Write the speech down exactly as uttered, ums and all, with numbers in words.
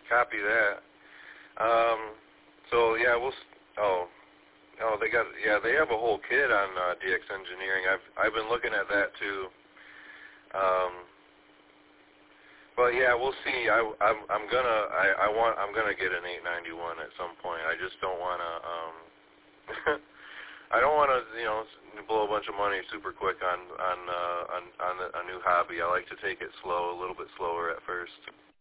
Copy that. Um, so yeah, we'll. Oh, oh, they got. Yeah, they have a whole kit on uh, D X Engineering. I've I've been looking at that too. Um, but yeah, we'll see. I I'm I'm gonna I, I want I'm gonna get an eight ninety-one at some point. I just don't want to. Um, I don't want to you know blow a bunch of money super quick on on uh, on on a new hobby. I like to take it slow, a little bit slower at first.